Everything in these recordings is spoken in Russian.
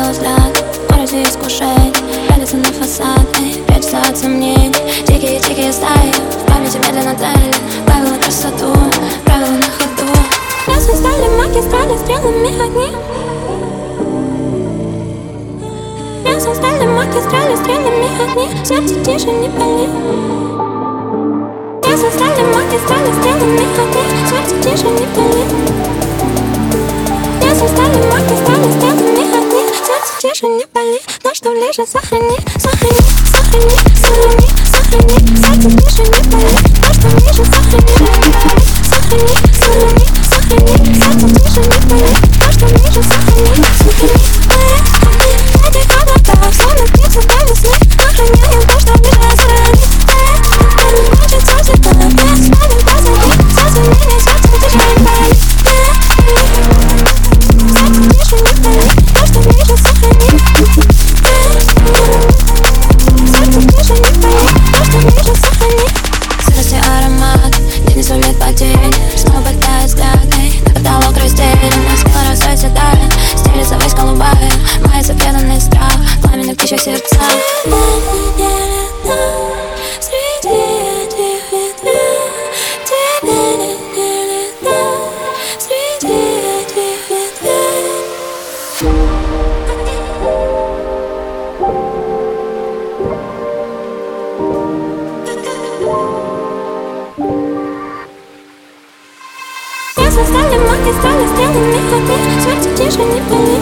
сделал взгляд, в городе искушений, пялится на фасад и прячется от сомнений. Дикие стаи в памяти медленно таяли, правила красоту, правила на ходу. Ясно стали магистрали стрелами огни. Ясно стали магистрали стрелами огни. Сердце тише, не пали. Ясно стали магистрали стрелами огни. Сердце тише, не пали. Ясно стали магистрали стрелами огни. Сердце тише, не пали. Но что ближе сохрани, сохрани, сохрани, сохрани, сохрани. Сердце тише, не пали. Но что ближе сохрани, сохрани, сохрани, сохрани. Сердце тише, не пали. Но что ближе сохрани, сохрани. Эти года словно птицы до весны. Охраняем то, что ближе сохрани. Хочется всегда без спадок позади. Сердце меня, сердце тише, не пали. Сердце тише, не пали. То, что ближе сохрани. Сердце тише, не пали. То, что ближе сохрани. Сырость и аромат, день сулит потерь. Снова тает взгляд, на потолок разделен. На смело росой седален, стелится ввысь голубая. Мается преданный страх, пламенных птичьих сердца. Среди этих ветвей тебе не летать. Среди этих ветвей. Ясно стали магистрали стрелами огни. Сердце тише, не пали.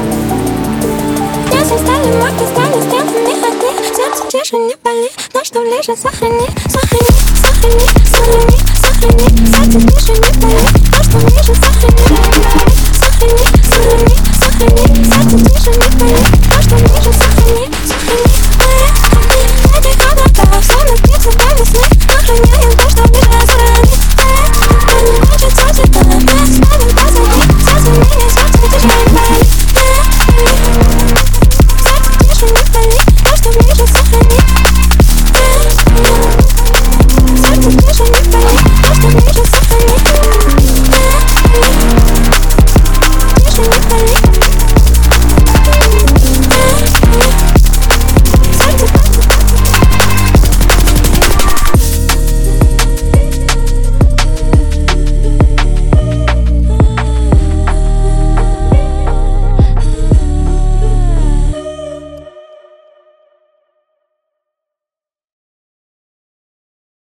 Ясно стали магистрали стрелами огни. Сердце тише, не пали. Но что ближе сохрани, сохрани, сохрани, сохрани, сохрани. Сердце тише, не пали. Но что ближе сохрани.